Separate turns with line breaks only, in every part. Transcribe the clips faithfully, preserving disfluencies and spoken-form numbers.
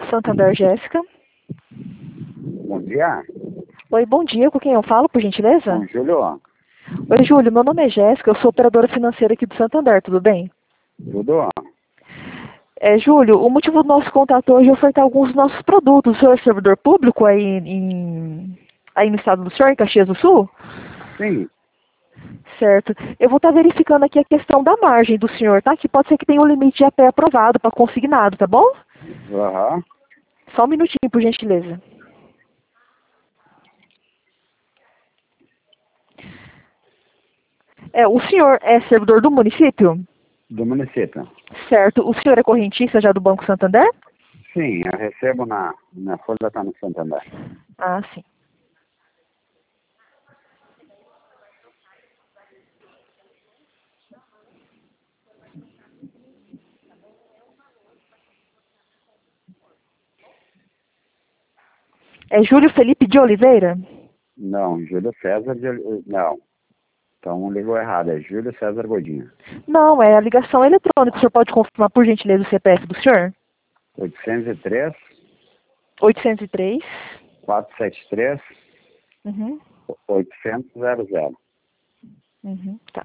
Santander, Jéssica.
Bom dia.
Oi, bom dia. Com quem eu falo, por gentileza?
Bom, Júlio.
Oi, Júlio. Meu nome é Jéssica. Eu sou operadora financeira aqui do Santander. Tudo bem?
Tudo?
É, Júlio, o motivo do nosso contato hoje é ofertar alguns dos nossos produtos. O senhor é servidor público aí, em, aí no estado do senhor, em Caxias do Sul?
Sim.
Certo. Eu vou estar verificando aqui a questão da margem do senhor, tá? Que pode ser que tenha um limite de A P aprovado para consignado, tá bom?
Aham.
Só um minutinho, por gentileza. É, o senhor é servidor do município?
Do município.
Certo. O senhor é correntista já do Banco Santander?
Sim, eu recebo na, na Folha tá no Santander.
Ah, sim. É Júlio Felipe de Oliveira?
Não, Júlio César de... Não. Então ligou errado, é Júlio César Godinho.
Não, é a ligação eletrônica. O senhor pode confirmar, por gentileza, o C P F do senhor?
oitocentos e três,
oitocentos e três.
quatrocentos e setenta e três,
Uhum.
oitocentos, zero zero.
Uhum. Tá.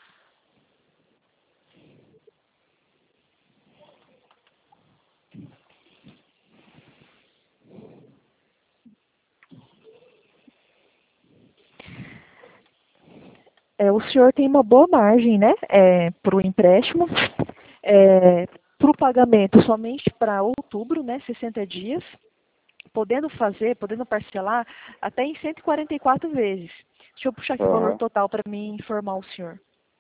É, o senhor tem uma boa margem, né? É, para o empréstimo. É, para o pagamento somente para outubro, né? sessenta dias. Podendo fazer, podendo parcelar até em cento e quarenta e quatro vezes. Deixa eu puxar aqui o valor
Aham.
total para mim informar o senhor.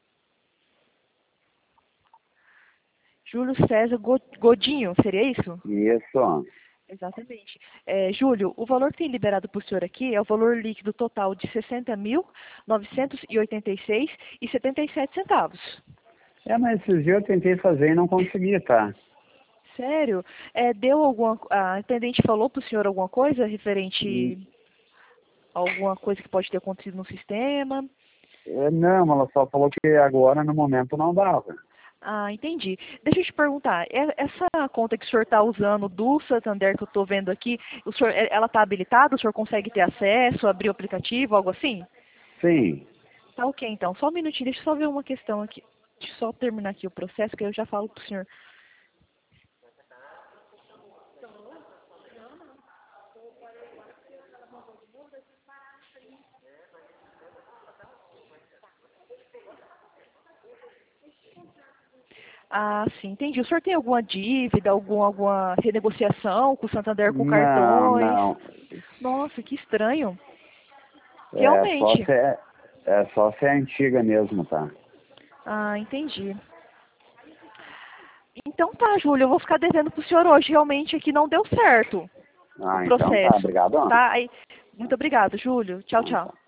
Júlio César Go- Godinho, seria isso?
Isso.
Exatamente. É, Júlio, o valor que tem liberado para o senhor aqui é o valor líquido total de sessenta mil, novecentos e oitenta e seis reais e setenta e sete centavos.
É, mas esses dias eu tentei fazer e não consegui, tá?
Sério? É, deu alguma... A atendente falou para o senhor alguma coisa
Hum,
referente a alguma coisa que pode ter acontecido no sistema?
é, não, ela só falou que agora no momento não dava.
Ah, entendi. Deixa eu te perguntar, é- essa conta que o senhor está usando do Santander que eu estou vendo aqui, o senhor, é- ela está habilitada? O senhor consegue ter acesso, abrir o aplicativo, algo assim?
Sim.
Tá ok, então. Só um minutinho, deixa eu só ver uma questão aqui. Deixa eu só terminar aqui o processo, que eu já falo pro senhor. Ah, sim, entendi. O senhor tem alguma dívida, algum, alguma renegociação com o Santander com
Não,
cartões?
não.
Nossa, que estranho.
É só
Realmente.
se é, é só se é antiga mesmo, tá?
Ah, entendi. Então tá, Júlio, eu vou ficar devendo pro senhor hoje. Realmente aqui não deu certo o
Ah, então tá,
processo,
obrigado.
tá? Aí, muito obrigado, Júlio. Tchau,
Então
tchau.
tá.